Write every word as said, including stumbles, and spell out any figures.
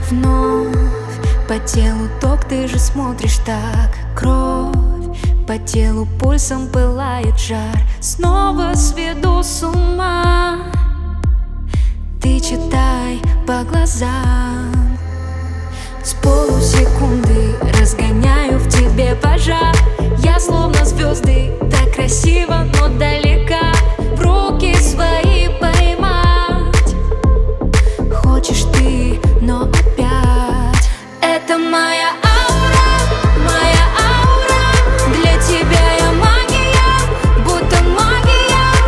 Вновь по телу ток, ты же смотришь так. Кровь по телу пульсом пылает жар. Снова сведу с ума. Ты читай по глазам. С полусекунды разгоняю в тебе пожар.